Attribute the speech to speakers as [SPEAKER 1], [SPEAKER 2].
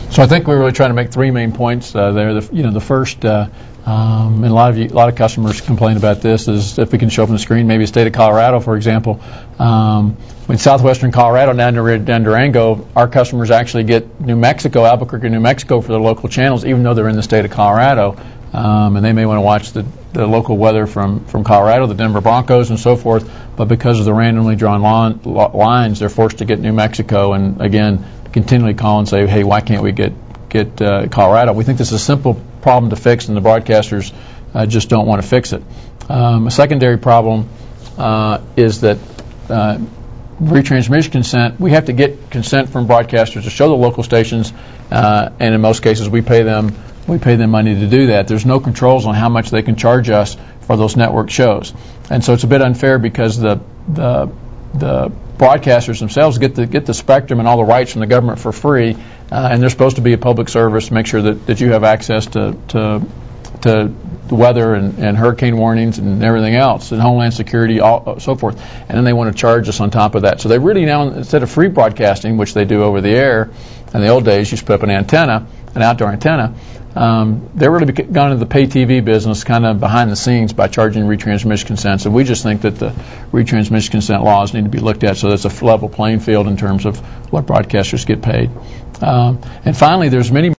[SPEAKER 1] So I think we're really trying to make three main points there. The first, and a lot of customers complain about this, is if we can show up on the screen, maybe the state of Colorado, for example. In southwestern Colorado, down Durango, our customers actually get New Mexico, Albuquerque, New Mexico for their local channels, even though they're in the state of Colorado. And they may want to watch the local weather from Colorado, the Denver Broncos, and so forth. But because of the randomly drawn lines, they're forced to get New Mexico, and again, continually call and say, hey, why can't we get Colorado? We think this is a simple problem to fix, and the broadcasters just don't want to fix it. A secondary problem is that retransmission consent, we have to get consent from broadcasters to show the local stations, and in most cases we pay them money to do that. There's no controls on how much they can charge us for those network shows, and so it's a bit unfair because the broadcasters themselves get the spectrum and all the rights from the government for free, and they're supposed to be a public service to make sure that you have access to the weather and hurricane warnings and everything else, and homeland security, so forth. And then they want to charge us on top of that. So they really now, instead of free broadcasting, which they do over the air, in the old days you used to put up an outdoor antenna, they're really gone into the pay TV business kind of behind the scenes by charging retransmission consents. And we just think that the retransmission consent laws need to be looked at so there's a level playing field in terms of what broadcasters get paid. And finally, there's many